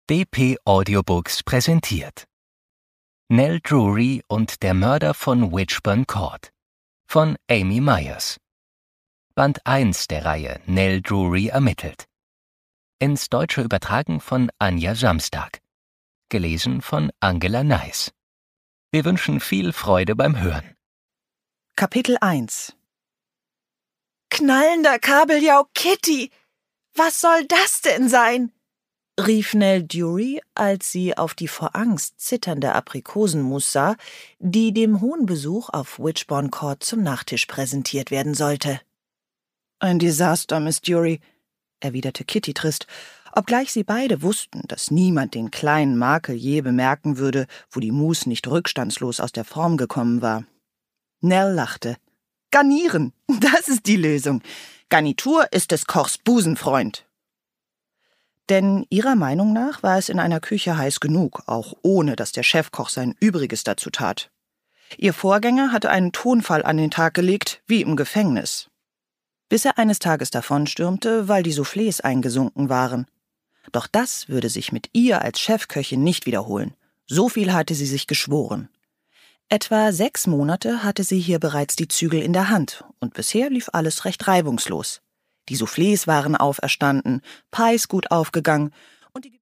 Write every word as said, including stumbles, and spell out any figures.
D P Audiobooks präsentiert Nell Drury und der Mörder von Witchburn Court von Amy Myers. Band eins der Reihe Nell Drury ermittelt. Ins Deutsche übertragen von Anja Samstag. Gelesen von Angela Neiß. Wir wünschen viel Freude beim Hören. Kapitel eins. »Knallender Kabeljau Kitty! Was soll das denn sein?« rief Nell Drury, als sie auf die vor Angst zitternde Aprikosenmus sah, die dem hohen Besuch auf Witchburn Court zum Nachtisch präsentiert werden sollte. »Ein Desaster, Miss Drury«, erwiderte Kitty trist, obgleich sie beide wussten, dass niemand den kleinen Makel je bemerken würde, wo die Mus nicht rückstandslos aus der Form gekommen war. Nell lachte. »Garnieren, das ist die Lösung. Garnitur ist des Kochs Busenfreund.« Denn ihrer Meinung nach war es in einer Küche heiß genug, auch ohne dass der Chefkoch sein Übriges dazu tat. Ihr Vorgänger hatte einen Tonfall an den Tag gelegt, wie im Gefängnis. Bis er eines Tages davonstürmte, weil die Soufflés eingesunken waren. Doch das würde sich mit ihr als Chefköchin nicht wiederholen. So viel hatte sie sich geschworen. Etwa sechs Monate hatte sie hier bereits die Zügel in der Hand und bisher lief alles recht reibungslos. Die Soufflés waren auferstanden, Pies gut aufgegangen und die